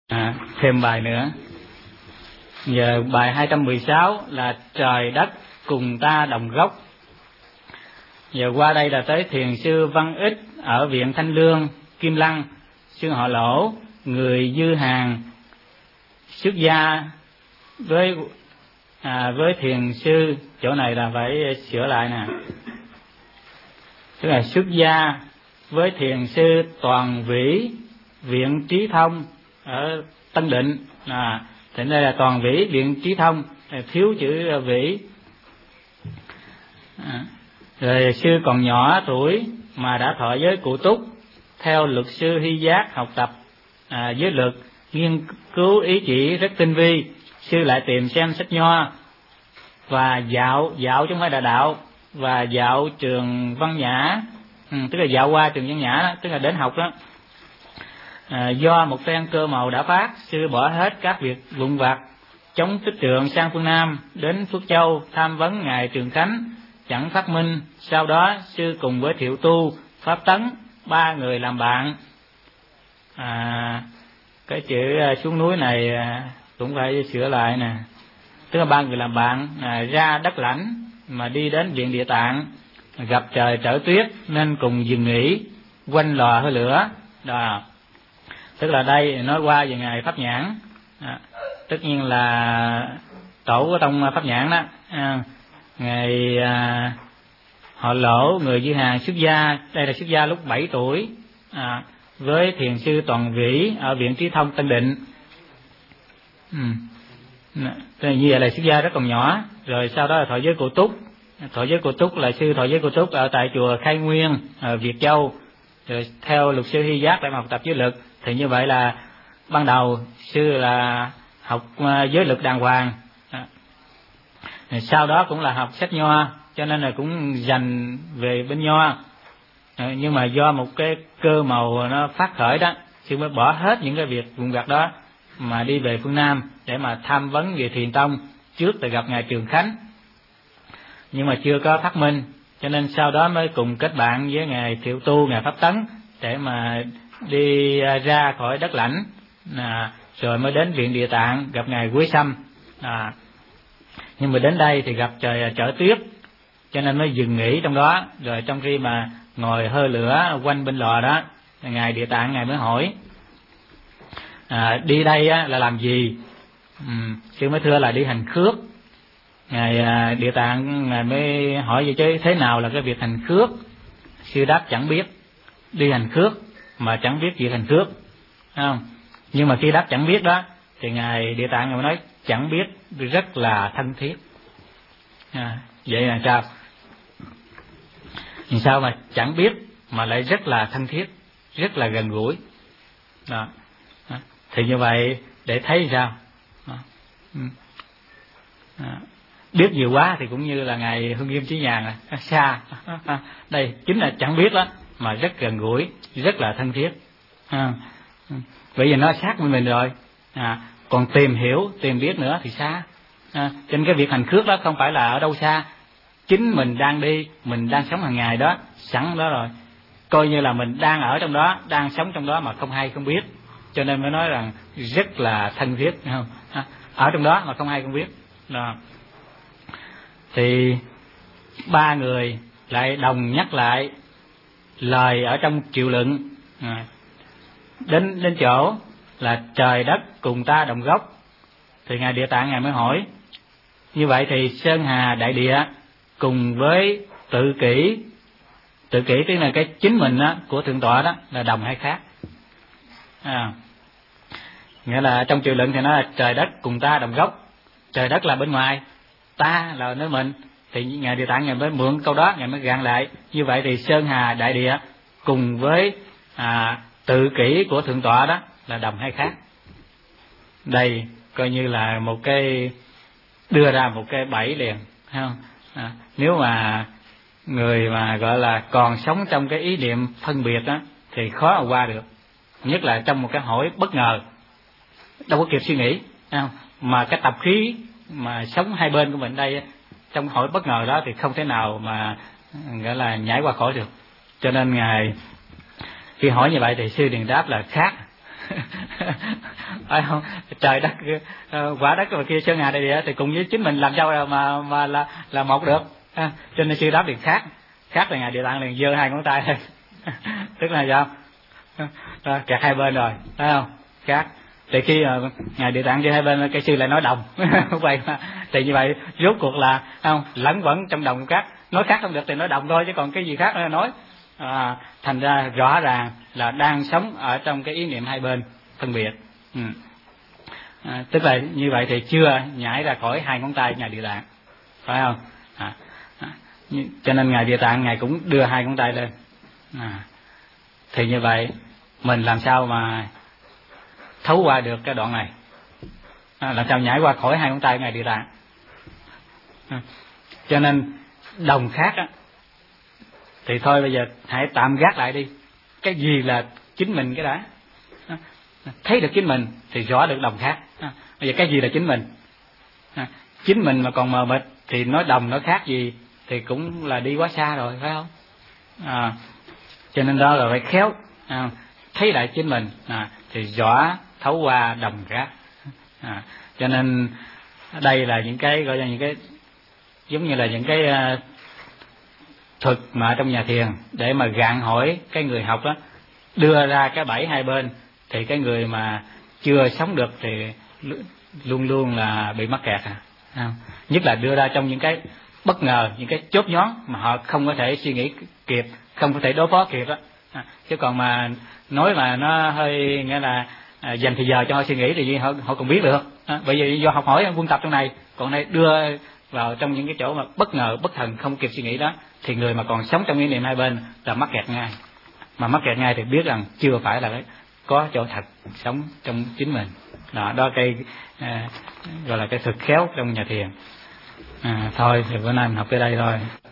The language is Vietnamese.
Thêm bài nữa. Giờ bài 216 là trời đất cùng ta đồng gốc. Giờ qua đây là tới thiền sư Văn Ích ở viện Thanh Lương, Kim Lăng, sư họ Lỗ, người dư hàng xuất gia với thiền sư, chỗ này là phải sửa lại nè, tức là xuất gia với thiền sư Toàn Vĩ, viện Trí Thông ở Tân Định. Thì đây là Toàn Vĩ, viện Trí Thông, thiếu chữ Vĩ. Rồi sư còn nhỏ tuổi mà đã thọ giới cụ túc, theo luật sư Hy Giác học tập giới luật, nghiên cứu ý chỉ rất tinh vi. Sư lại tìm xem sách nho và dạo chứ không phải là đạo, và dạo trường Văn Nhã, tức là dạo qua trường Văn Nhã đó, tức là đến học đó. Do một phen cơ màu đã phát, sư bỏ hết các việc vụn vặt, chống tích trượng sang phương Nam, đến Phước Châu tham vấn ngài Trường Khánh, chẳng phát minh. Sau đó sư cùng với Thiệu Tu, Pháp Tấn, ba người làm bạn. Cái chữ xuống núi này cũng phải sửa lại nè, tức là ba người làm bạn ra đất lãnh mà đi đến viện Địa Tạng, gặp trời trở tuyết nên cùng dừng nghỉ quanh lò hơi lửa đó. Tức là đây nói qua về ngài Pháp Nhãn, tất nhiên là tổ của tông Pháp Nhãn đó. Ngài họ Lỗ, người dư hàng xuất gia, đây là xuất gia lúc 7 tuổi với thiền sư Toàn Vĩ ở viện Trí Thông Tân Định. Như vậy là xuất gia rất còn nhỏ. Rồi sau đó là thọ giới cụ túc. Thọ giới cụ túc là sư thọ giới cụ túc ở tại chùa Khai Nguyên ở Việt Châu. Rồi theo luật sư Hy Giác để mà học tập giới luật. Thì như vậy là ban đầu sư là học giới luật đàng hoàng, sau đó cũng là học sách nho, cho nên là cũng dành về bên nho. Nhưng mà do một cái cơ màu nó phát khởi đó, sư mới bỏ hết những cái việc vụn vặt đó mà đi về phương Nam để mà tham vấn về Thiền Tông. Trước là gặp ngài Trường Khánh nhưng mà chưa có phát minh, cho nên sau đó mới cùng kết bạn với ngài Thiệu Tu, ngài Pháp Tấn để mà đi ra khỏi đất lãnh, rồi mới đến viện Địa Tạng gặp ngài Quế Sâm. Nhưng mà đến đây thì gặp trời trở tuyết, cho nên mới dừng nghỉ trong đó. Rồi trong khi mà ngồi hơi lửa quanh bên lò đó, ngài Địa Tạng ngài mới hỏi đi đây là làm gì? Sư mới thưa là đi hành khước. Ngài Địa Tạng ngài mới hỏi vậy chứ thế nào là cái việc hành khước? Sư đáp chẳng biết. Đi hành khước mà chẳng biết việc hành khước, không? Nhưng mà khi đáp chẳng biết đó thì ngài Địa Tạng ngài mới nói chẳng biết rất là thân thiết. Vậy là sao? Vì sao mà chẳng biết mà lại rất là thân thiết, rất là gần gũi đó. Thì như vậy để thấy sao? Biết nhiều quá thì cũng như là ngài Hưng Nghiêm Chí Nhàn xa. Đây chính là chẳng biết đó mà rất gần gũi, rất là thân thiết. Bởi vì nó sát với mình rồi, còn tìm hiểu, tìm biết nữa thì xa. Trên cái việc hành khước đó không phải là ở đâu xa, chính mình đang đi, mình đang sống hàng ngày đó, sẵn đó rồi, coi như là mình đang ở trong đó, đang sống trong đó mà không hay không biết, cho nên mới nói rằng rất là thân thiết, không? Ở trong đó mà không hay không biết đó. Thì ba người lại đồng nhắc lại lời ở trong Triệu Luận, đến chỗ là trời đất cùng ta đồng gốc. Thì ngài Địa Tạng ngài mới hỏi như vậy thì Sơn Hà Đại Địa cùng với tự kỷ tức là cái chính mình đó, của thượng tọa đó là đồng hay khác? Nghĩa là trong Triệu Luận thì nói là trời đất cùng ta đồng gốc. Trời đất là bên ngoài, ta là nơi mình. Thì ngài Địa Tạng ngài mới mượn câu đó, ngài mới gạn lại như vậy thì Sơn Hà Đại Địa cùng với tự kỷ của thượng tọa đó là đồng hay khác? Đây coi như là một cái đưa ra một cái bẫy liền, không? Nếu mà người mà gọi là còn sống trong cái ý niệm phân biệt đó thì khó mà qua được, nhất là trong một cái hỏi bất ngờ, đâu có kịp suy nghĩ, không? Mà cái tập khí mà sống hai bên của mình đây, trong hỏi bất ngờ đó thì không thể nào mà gọi là nhảy qua khỏi được. Cho nên ngài khi hỏi như vậy thì sư liền đáp là khác. phải không? Trời đất, quả đất và kia sơn hà đại địa thì cùng với chính mình làm sao mà là một được. Cho nên sư đáp liền khác là ngài Địa Tạng liền giơ hai ngón tay lên. Tức là sao? Kẹt hai bên rồi, phải không? Khác. Thì khi ngài Địa Tạng giơ hai bên, cái sư lại nói đồng. Vậy mà thì như vậy rốt cuộc là không lẫn vẫn trong đồng khác, nói khác không được thì nói đồng thôi, chứ còn cái gì khác nữa nói. Thành ra rõ ràng là đang sống ở trong cái ý niệm hai bên phân biệt. Tức là như vậy thì chưa nhảy ra khỏi hai ngón tay ngài Địa Tạng, phải không? Cho nên ngài Địa Tạng ngài cũng đưa hai ngón tay lên. Thì như vậy mình làm sao mà thấu qua được cái đoạn này, làm sao nhảy qua khỏi hai ngón tay ngài Địa Tạng. Cho nên đồng khác á, thì thôi bây giờ hãy tạm gác lại đi. Cái gì là chính mình cái đã, thấy được chính mình thì rõ được đồng khác. Bây giờ cái gì là chính mình? Chính mình mà còn mờ mịt thì nói đồng nói khác gì thì cũng là đi quá xa rồi, phải không? Cho nên đó là phải khéo thấy lại chính mình thì rõ thấu qua đồng khác. Cho nên đây là những cái gọi là những cái giống như là những cái thuật mà trong nhà thiền để mà gạn hỏi cái người học đó, đưa ra cái bẫy hai bên, thì cái người mà chưa sống được thì luôn luôn là bị mắc kẹt. Nhất là đưa ra trong những cái bất ngờ, những cái chốt nhón mà họ không có thể suy nghĩ kịp, không có thể đối phó kịp đó. Chứ còn mà nói mà nó hơi nghĩa là dành thời giờ cho họ suy nghĩ thì họ còn biết được. Bởi vì do học hỏi quân tập trong này, còn đây đưa vào trong những cái chỗ mà bất ngờ bất thần không kịp suy nghĩ đó, thì người mà còn sống trong ý niệm hai bên là mắc kẹt ngay. Mà mắc kẹt ngay thì biết rằng chưa phải là có chỗ thật sống trong chính mình. Đó cái gọi là cái thực khéo trong nhà thiền. Thôi thì bữa nay mình học tới đây thôi.